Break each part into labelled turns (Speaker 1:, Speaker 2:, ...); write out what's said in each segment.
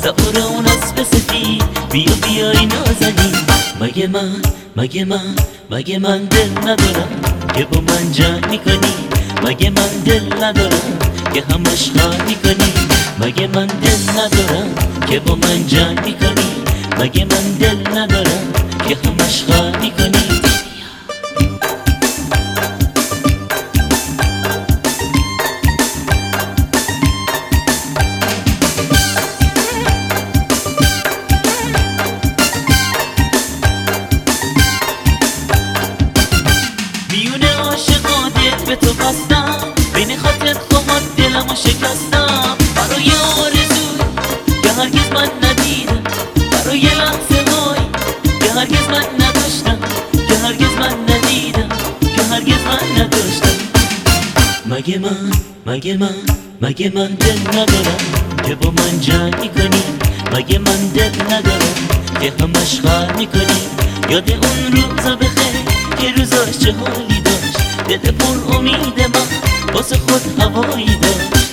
Speaker 1: سوار اون اسب سفید، بیا بیای نازنین. مگه من دل ندارم که با من جنگ میکنی؟ مگه من دل ندارم که همش خواهد میکنی؟ مگه من دل ندارم که با من جنگ میکنی؟ مگه من دل ندارم که همش خواهد میکنی؟ به تو بستم، بین خاطرت خواهد دلمو شکستم. برای آرزوی که هرگز من ندیدم، برای لحظه هایی که هرگز من نداشتم، که هرگز من ندیدم، که هرگز من نداشتم. مگه من دل ندارم که با من جنگ میکنی؟ مگه من دل ندارم که همش خواهد میکنی؟ یاد اون روزا بخیر که روزاش چه حالی داشت، دل پر امید من واسه خود هوایی داشت.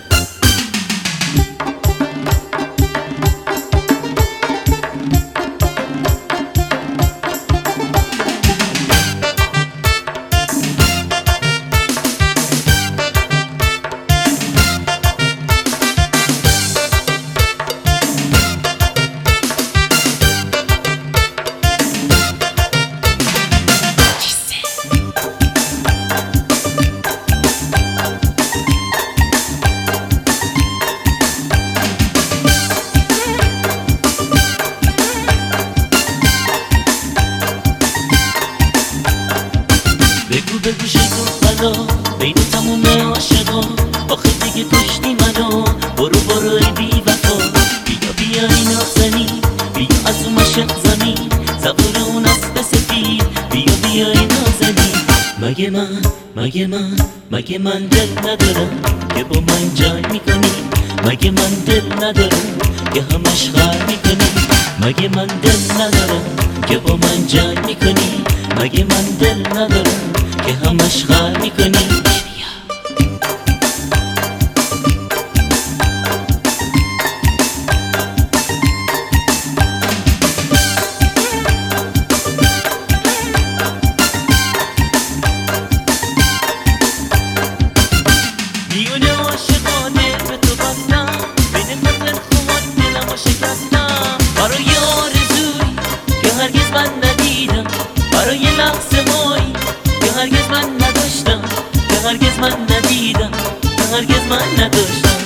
Speaker 1: بگو شکر خدا بین تموم عاشقا، آخه دیگه کشتی منو. برو ای بی وفا، بیا نازنین، بیا از اون مشق زمین، سوار اون اسب سفید، بیا نازنین. مگه من دل ندارم که با من جنگ میکنی؟ مگه من دل ندارم که همش خواهد میکنی؟ مگه من دل ندارم که با من جنگ میکنی؟ مگه من دل ندارم که همش خواهد میکنی؟ میونه عاشقانه به تو بستم، بین خاطرت خواهد دلمو شکستم. برای آرزوی که هرگز من ندیدم، برای لحظه هایی که هرگز من نداشتم، که هرگز من ندیدم، که هرگز من نداشتم.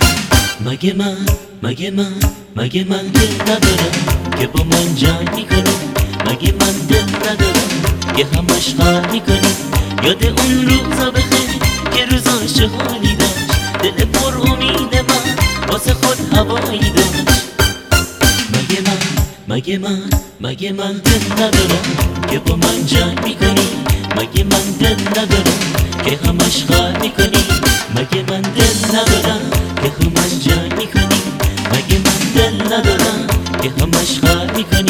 Speaker 1: مگه من دل ندارم که با من جنگ میکنی؟ مگه من دل ندارم که همش خواهد میکنی؟ یاد اون روزا بخیر که روزاش چه حالی داشت، دل پر امید من واسه خود هوایی داشت. مگه من دل ندارم که با من جنگ میکنی؟ مگه من دل ندارم که همش خواهد میکنی؟ مگه من دل ندارم که همش جنگ میکنی؟ مگه من دل ندارم که همش خواهد میکنی؟